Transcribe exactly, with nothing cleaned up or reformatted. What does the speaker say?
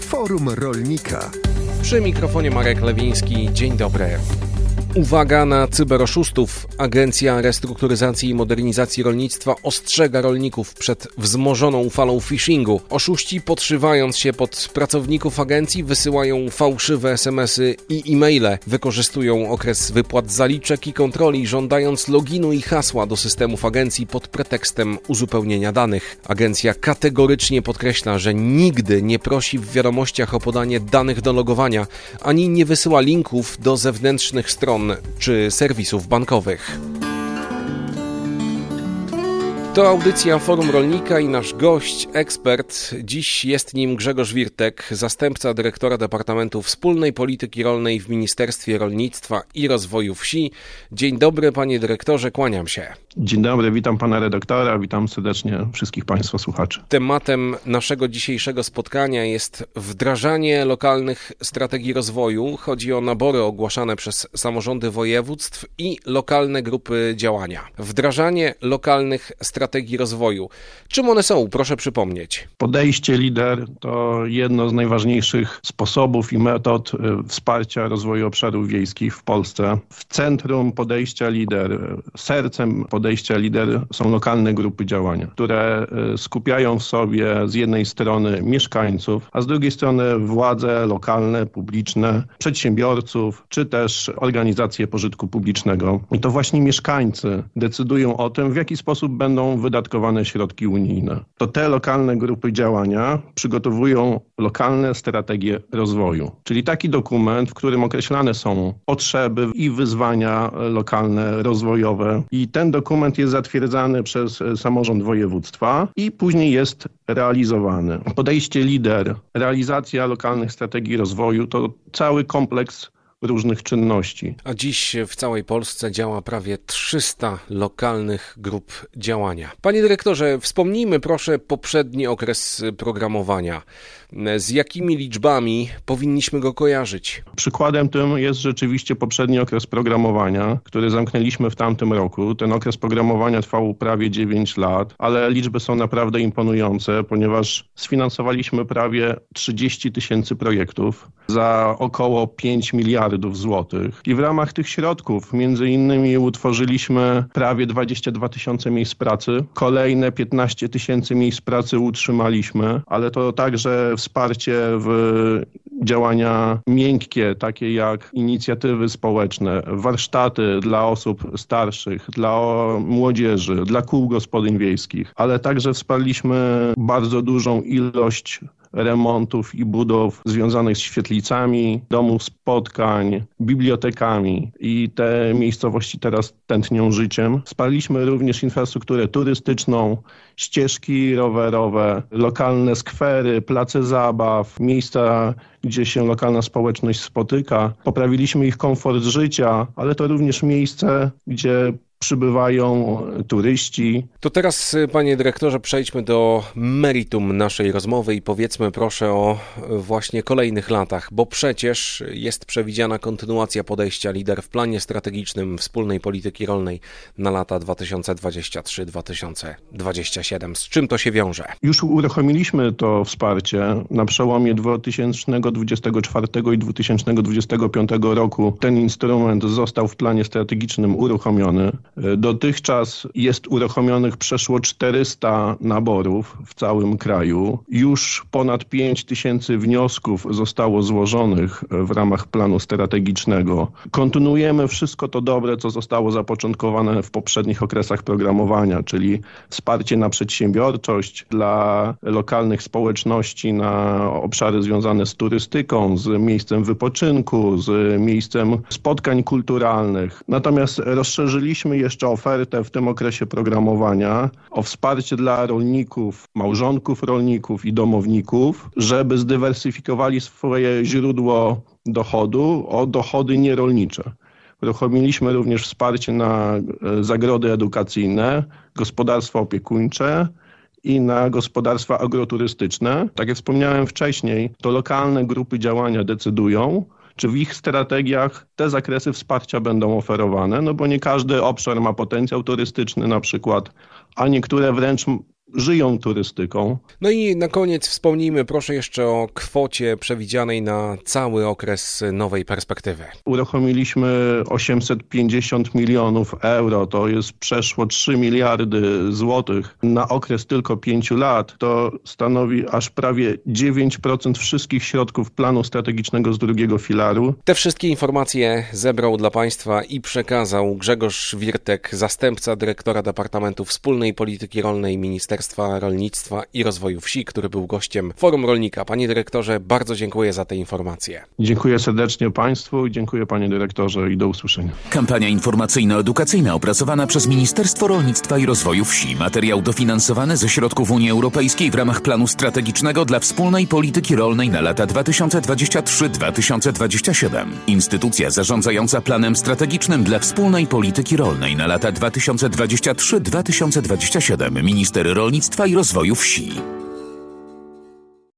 Forum Rolnika. Przy mikrofonie Marek Lewiński. Dzień dobry. Uwaga na cyberoszustów. Agencja Restrukturyzacji i Modernizacji Rolnictwa ostrzega rolników przed wzmożoną falą phishingu. Oszuści, podszywając się pod pracowników agencji, wysyłają fałszywe es em esy i e-maile. Wykorzystują okres wypłat zaliczek i kontroli, żądając loginu i hasła do systemów agencji pod pretekstem uzupełnienia danych. Agencja kategorycznie podkreśla, że nigdy nie prosi w wiadomościach o podanie danych do logowania, ani nie wysyła linków do zewnętrznych stron czy serwisów bankowych. To audycja Forum Rolnika i nasz gość, ekspert. Dziś jest nim Grzegorz Wirtek, zastępca dyrektora Departamentu Wspólnej Polityki Rolnej w Ministerstwie Rolnictwa i Rozwoju Wsi. Dzień dobry, panie dyrektorze, kłaniam się. Dzień dobry, witam pana redaktora, witam serdecznie wszystkich państwa słuchaczy. Tematem naszego dzisiejszego spotkania jest wdrażanie lokalnych strategii rozwoju. Chodzi o nabory ogłaszane przez samorządy województw i lokalne grupy działania. Wdrażanie lokalnych strategii rozwoju. Czym one są? Proszę przypomnieć. Podejście lider to jedno z najważniejszych sposobów i metod wsparcia rozwoju obszarów wiejskich w Polsce. W centrum podejścia lider, sercem podejścia lider są lokalne grupy działania, które skupiają w sobie z jednej strony mieszkańców, a z drugiej strony władze lokalne, publiczne, przedsiębiorców, czy też organizacje pożytku publicznego. I to właśnie mieszkańcy decydują o tym, w jaki sposób będą wydatkowane środki unijne. To te lokalne grupy działania przygotowują lokalne strategie rozwoju, czyli taki dokument, w którym określane są potrzeby i wyzwania lokalne, rozwojowe. I ten dokument jest zatwierdzany przez samorząd województwa i później jest realizowany. Podejście lider, realizacja lokalnych strategii rozwoju to cały kompleks różnych czynności. A dziś w całej Polsce działa prawie trzysta lokalnych grup działania. Panie dyrektorze, wspomnijmy proszę poprzedni okres programowania. Z jakimi liczbami powinniśmy go kojarzyć? Przykładem tym jest rzeczywiście poprzedni okres programowania, który zamknęliśmy w tamtym roku. Ten okres programowania trwał prawie dziewięć lat, ale liczby są naprawdę imponujące, ponieważ sfinansowaliśmy prawie trzydzieści tysięcy projektów za około pięć miliardów złotych. I w ramach tych środków między innymi utworzyliśmy prawie dwadzieścia dwa tysiące miejsc pracy. Kolejne piętnaście tysięcy miejsc pracy utrzymaliśmy, ale to także wsparcie w działania miękkie, takie jak inicjatywy społeczne, warsztaty dla osób starszych, dla młodzieży, dla kół gospodyń wiejskich, ale także wsparliśmy bardzo dużą ilość remontów i budów związanych z świetlicami, domów spotkań, bibliotekami i te miejscowości teraz tętnią życiem. Wsparliśmy również infrastrukturę turystyczną, ścieżki rowerowe, lokalne skwery, place zabaw, miejsca, gdzie się lokalna społeczność spotyka. Poprawiliśmy ich komfort życia, ale to również miejsce, gdzie przybywają turyści. To teraz, panie dyrektorze, przejdźmy do meritum naszej rozmowy i powiedzmy proszę o właśnie kolejnych latach, bo przecież jest przewidziana kontynuacja podejścia lider w planie strategicznym Wspólnej Polityki Rolnej na lata dwa tysiące dwudziesty trzeci do dwa tysiące dwudziestego siódmego. Z czym to się wiąże? Już uruchomiliśmy to wsparcie na przełomie dwa tysiące dwudziestego czwartego i dwa tysiące dwudziestego piątego roku. Ten instrument został w planie strategicznym uruchomiony. Dotychczas jest uruchomionych przeszło czterysta naborów w całym kraju. Już ponad pięć tysięcy wniosków zostało złożonych w ramach planu strategicznego. Kontynuujemy wszystko to dobre, co zostało zapoczątkowane w poprzednich okresach programowania, czyli wsparcie na przedsiębiorczość dla lokalnych społeczności na obszary związane z turystyką, z miejscem wypoczynku, z miejscem spotkań kulturalnych. Natomiast rozszerzyliśmy jeszcze ofertę w tym okresie programowania o wsparcie dla rolników, małżonków rolników i domowników, żeby zdywersyfikowali swoje źródło dochodu o dochody nierolnicze. Uruchomiliśmy również wsparcie na zagrody edukacyjne, gospodarstwa opiekuńcze i na gospodarstwa agroturystyczne. Tak jak wspomniałem wcześniej, to lokalne grupy działania decydują, czy w ich strategiach te zakresy wsparcia będą oferowane, no bo nie każdy obszar ma potencjał turystyczny na przykład, a niektóre wręcz żyją turystyką. No i na koniec wspomnijmy proszę jeszcze o kwocie przewidzianej na cały okres nowej perspektywy. Uruchomiliśmy osiemset pięćdziesiąt milionów euro, to jest przeszło trzy miliardy złotych na okres tylko pięciu lat. To stanowi aż prawie dziewięć procent wszystkich środków planu strategicznego z drugiego filaru. Te wszystkie informacje zebrał dla Państwa i przekazał Grzegorz Wirtek, zastępca dyrektora Departamentu Wspólnej Polityki Rolnej Ministerstwa Rolnictwa i Rozwoju Wsi, który był gościem Forum Rolnika. Panie dyrektorze, bardzo dziękuję za te informacje. Dziękuję serdecznie Państwu i dziękuję panie dyrektorze i do usłyszenia. Kampania informacyjno-edukacyjna opracowana przez Ministerstwo Rolnictwa i Rozwoju Wsi. Materiał dofinansowany ze środków Unii Europejskiej w ramach planu strategicznego dla wspólnej polityki rolnej na lata dwa tysiące dwudziesty trzeci do dwa tysiące dwudziestego siódmego. Instytucja zarządzająca planem strategicznym dla wspólnej polityki rolnej na lata dwa tysiące dwudziesty trzeci do dwa tysiące dwudziestego siódmego. Minister Rolnictwa i Rozwoju Wsi.